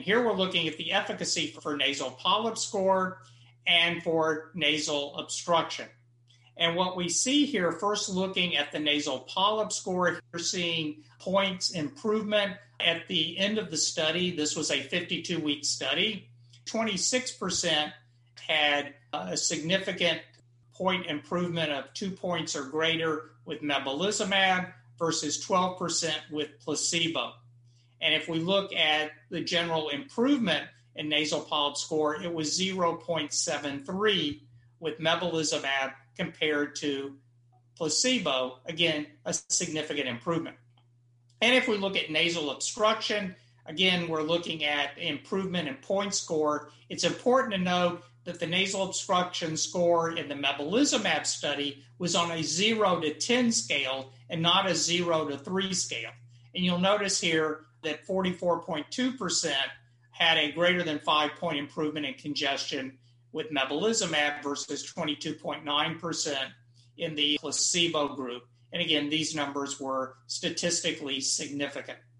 Here we're looking at the efficacy for nasal polyp score and for nasal obstruction. And what we see here, first looking at the nasal polyp score, you're seeing points improvement at the end of the study. This was a 52-week study. 26% had a significant point improvement of 2 points or greater with mepolizumab versus 12% with placebo. And if we look at the general improvement in nasal polyp score, it was 0.73 with mepolizumab compared to placebo. Again, a significant improvement. And if we look at nasal obstruction, again, we're looking at improvement in point score. It's important to note that the nasal obstruction score in the mepolizumab study was on a 0 to 10 scale and not a 0 to 3 scale. And you'll notice here that 44.2% had a greater than 5-point improvement in congestion with mepolizumab versus 22.9% in the placebo group. And again, these numbers were statistically significant.